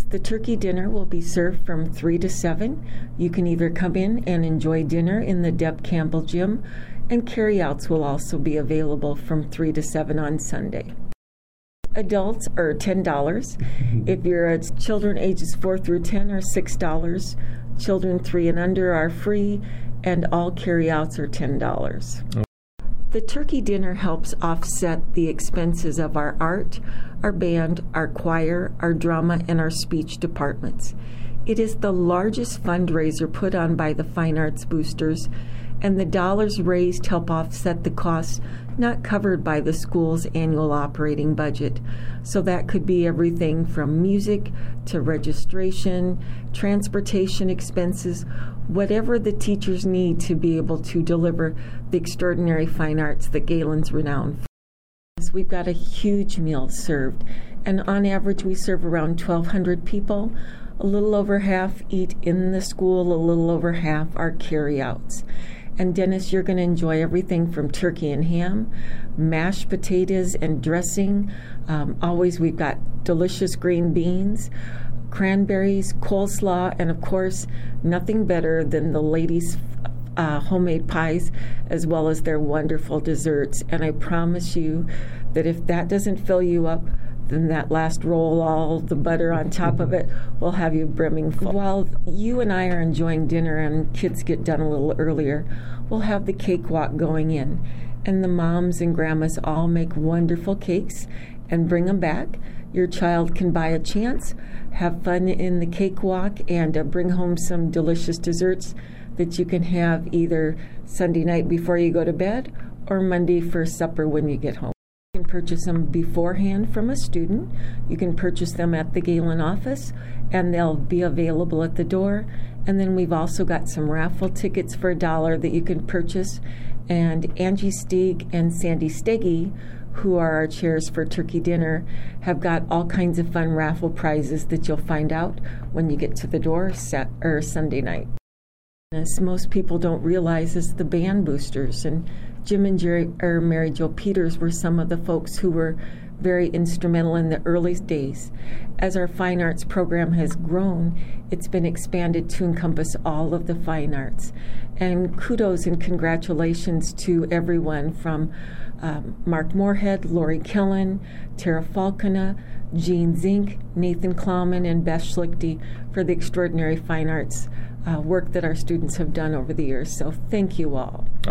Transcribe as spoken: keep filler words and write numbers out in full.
The turkey dinner will be served from three to seven. You can either come in and enjoy dinner in the Deb Campbell Gym, and carryouts will also be available from three to seven on Sunday. Adults are ten dollars. If you're at children ages four through ten are six dollars. Children three and under are free, and all carryouts are ten dollars. The turkey dinner helps offset the expenses of our art, our band, our choir, our drama, and our speech departments. It is the largest fundraiser put on by the Fine Arts Boosters, and the dollars raised help offset the costs not covered by the school's annual operating budget. So that could be everything from music to registration, transportation expenses, whatever the teachers need to be able to deliver the extraordinary fine arts that Galen's renowned for. We've got a huge meal served, and on average we serve around twelve hundred people. A little over half eat in the school, a little over half are carryouts. And Dennis, you're going to enjoy everything from turkey and ham, mashed potatoes and dressing. Um, always we've got delicious green beans, cranberries, coleslaw, and of course, nothing better than the ladies' uh, homemade pies, as well as their wonderful desserts. And I promise you that if that doesn't fill you up, then that last roll, all the butter on top of it, will have you brimming full. While you and I are enjoying dinner and kids get done a little earlier, we'll have the cakewalk going in. And the moms and grandmas all make wonderful cakes and bring them back. Your child can buy a chance, have fun in the cakewalk, and uh, bring home some delicious desserts that you can have either Sunday night before you go to bed or Monday for supper when you get home. You can purchase them beforehand from a student. You can purchase them at the Galen office, and they'll be available at the door. And then we've also got some raffle tickets for a dollar that you can purchase. And Angie Stieg and Sandy Steggy, who are our chairs for turkey dinner, have got all kinds of fun raffle prizes that you'll find out when you get to the door set, or Sunday night. As most people don't realize is the band boosters, and Jim and Jerry, or Mary Jo Peters were some of the folks who were very instrumental in the early days. As our fine arts program has grown, it's been expanded to encompass all of the fine arts. And kudos and congratulations to everyone from um, Mark Moorhead, Lori Killen, Tara Falconer, Jean Zink, Nathan Klauman, and Beth Schlichty for the extraordinary fine arts uh, work that our students have done over the years. So thank you all.